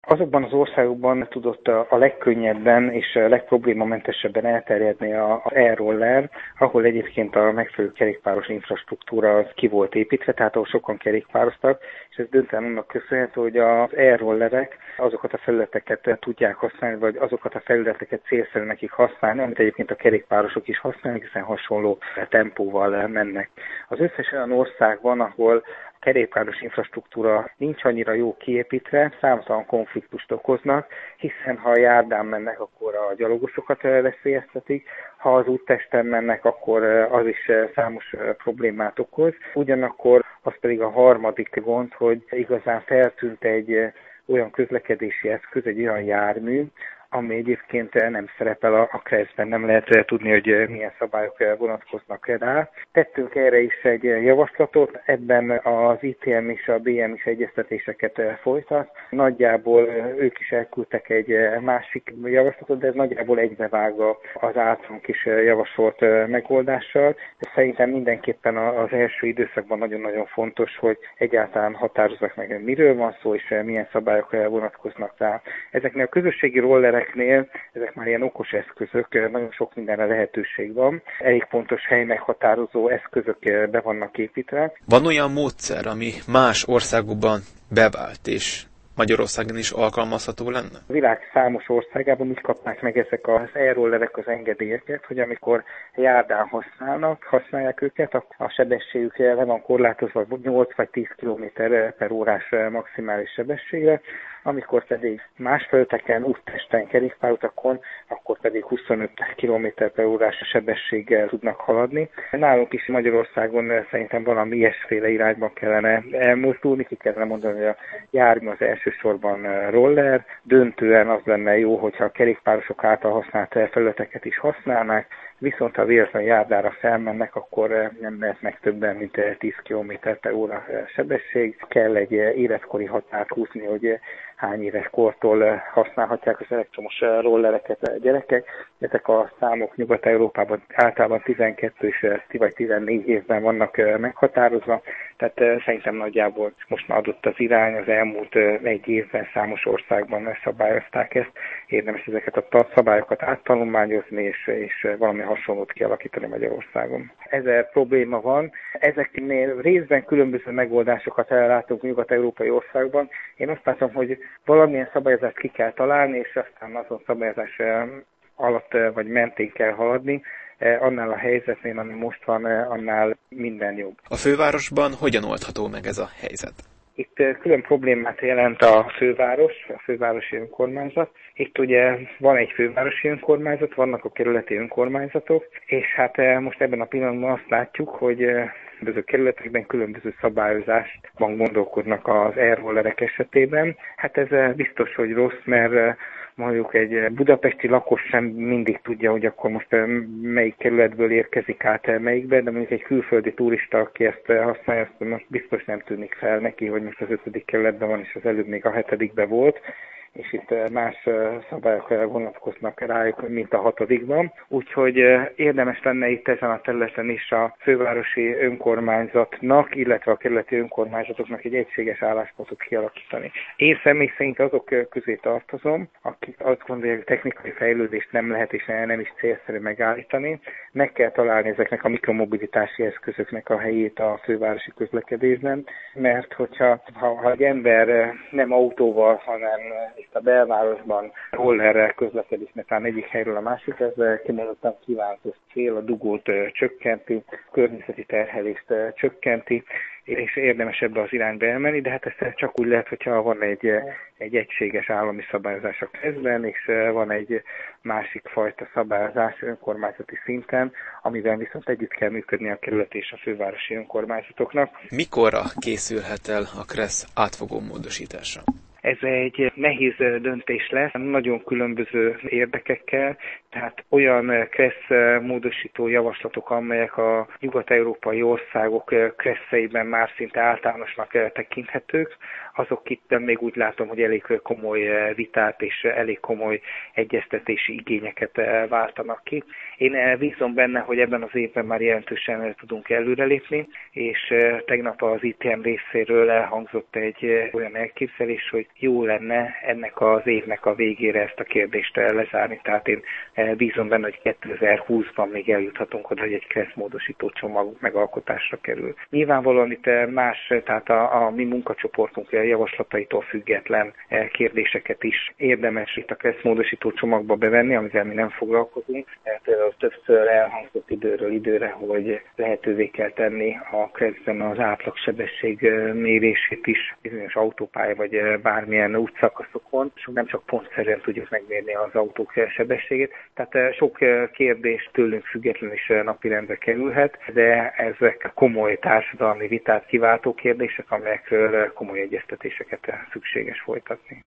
Azokban az országokban tudott a legkönnyebben és legproblémamentesebben elterjedni az e-roller, ahol egyébként a megfelelő kerékpáros infrastruktúra az ki volt építve, tehát ahol sokan kerékpároztak, és ez döntően annak köszönhető, hogy az e-rollerek azokat a felületeket tudják használni, vagy azokat a felületeket célszerű nekik használni, amit egyébként a kerékpárosok is használnak, hiszen hasonló tempóval mennek. Az összes olyan országban, ahol kerékpáros infrastruktúra nincs annyira jó kiépítve, számtalan konfliktust okoznak, hiszen ha a járdán mennek, akkor a gyalogosokat veszélyeztetik, ha az úttesten mennek, akkor az is számos problémát okoz. Ugyanakkor az pedig a harmadik gond, hogy igazán feltűnt egy olyan közlekedési eszköz, egy olyan jármű, ami egyébként nem szerepel a KRESZ-ben, nem lehet tudni, hogy milyen szabályok vonatkoznak rá. Tettünk erre is egy javaslatot, ebben az ITM és a BM is egyeztetéseket folytat. Nagyjából ők is elküldtek egy másik javaslatot, de ez nagyjából egybevág az általunk is javasolt megoldással. Szerintem mindenképpen az első időszakban nagyon-nagyon fontos, hogy egyáltalán határozzák meg, miről van szó, és milyen szabályok vonatkoznak rá. Ezeknél a közösségi rollerek, ezek már ilyen okos eszközök, nagyon sok mindenre lehetőség van. Elég pontos hely meghatározó eszközök be vannak építve. Van olyan módszer, ami más országokban bevált, és Magyarországon is alkalmazható lenne? A világ számos országában úgy kapnák meg ezek az e-rollerek az engedélyeket, hogy amikor járdán használják őket, a sebességük le van korlátozva 8 vagy 10 km/h maximális sebességre, amikor pedig más felületeken, úttesten, kerékpárutakon, akkor pedig 25 km/h sebességgel tudnak haladni. Nálunk is Magyarországon szerintem valami ilyesféle irányban kellene elmozdulni, ki kellene mondani, hogy a jármű az elsősorban roller, döntően az lenne jó, hogyha a kerékpárosok által használt felületeket is használnák, viszont ha véletlenül járdára felmennek, akkor nem mehetnek többen, mint 10 km/h sebesség. Kell egy életkori határt húzni, hogy hány éves kortól használhatják az elektromos rollereket a gyerekek. Ezek a számok Nyugat-Európában általában 12 vagy 14 évben vannak meghatározva, tehát szerintem nagyjából most már adott az irány, az elmúlt egy évben számos országban szabályozták ezt. Érdemes ezeket a szabályokat áttanulmányozni, és valami hasonlót kialakítani Magyarországon. Ezer probléma van. Ezeknél részben különböző megoldásokat ellátunk nyugat-európai országban. Én azt látom, hogy valamilyen szabályozást ki kell találni, és aztán azon szabályozás alatt vagy mentén kell haladni. Annál a helyzetnél, ami most van, annál minden jobb. A fővárosban hogyan oldható meg ez a helyzet? Itt külön problémát jelent a fővárosi önkormányzat. Itt ugye van egy fővárosi önkormányzat, vannak a kerületi önkormányzatok, és hát most ebben a pillanatban azt látjuk, hogy különböző kerületekben különböző szabályozásban gondolkodnak az e-rollerek esetében. Hát ez biztos, hogy rossz, mert mondjuk egy budapesti lakos sem mindig tudja, hogy akkor most melyik kerületből érkezik át melyikbe, de mondjuk egy külföldi turista, aki ezt használja, azt most biztos nem tűnik fel neki, hogy most az 5. kerületben van, és az előbb még a 7-ben volt, és itt más szabályok vonatkoznak rájuk, mint a 6-ban. Úgyhogy érdemes lenne itt ezen a területen is a fővárosi önkormányzatnak, illetve a kerületi önkormányzatoknak egy egységes álláspontot kialakítani. Én személy szerint azok közé tartozom, akik azt gondolják, hogy technikai fejlődést nem lehet és nem is célszerű megállítani. Meg kell találni ezeknek a mikromobilitási eszközöknek a helyét a fővárosi közlekedésben, mert hogyha egy ember nem autóval, hanem itt a belvárosban rollerrel közlekedik, mert egyik helyről a másik, ez kimondottan kívánatos cél, a dugót csökkenti, a környezeti terhelést csökkenti, és érdemes ebbe az irányba elmenni, de hát ezt csak úgy lehet, hogyha van egy egységes állami szabályozás a KRESZ-ben, és van egy másik fajta szabályozás önkormányzati szinten, amivel viszont együtt kell működni a kerületi és a fővárosi önkormányzatoknak. Mikorra készülhet el a KRESZ átfogó módosítása? Ez egy nehéz döntés lesz, nagyon különböző érdekekkel, tehát olyan KRESZ módosító javaslatok, amelyek a nyugat-európai országok KRESZ-eiben már szinte általánosnak tekinthetők, azok itt még úgy látom, hogy elég komoly vitát és elég komoly egyeztetési igényeket váltanak ki. Én bízom benne, hogy ebben az évben már jelentősen tudunk előrelépni, és tegnap az ITM részéről elhangzott egy olyan elképzelés, hogy jó lenne ennek az évnek a végére ezt a kérdést lezárni. Tehát én bízom benne, hogy 2020-ban még eljuthatunk oda, hogy egy keretmódosító csomag megalkotásra kerül. Nyilvánvalóan itt más, tehát a mi munkacsoportunk javaslataitól független kérdéseket is érdemes itt a keretmódosító csomagba bevenni, amivel mi nem foglalkozunk. Például többször elhangzott időről időre, hogy lehetővé kell tenni a keretben az átlagsebesség mérését is bizonyos autópálya vagy bármilyen útszakaszokon, és nem csak pontszerűen tudjuk megmérni az autók sebességét. Tehát sok kérdés tőlünk függetlenül is napirendre kerülhet, de ezek komoly társadalmi vitát kiváltó kérdések, amelyekről komoly egyeztetéseket szükséges folytatni.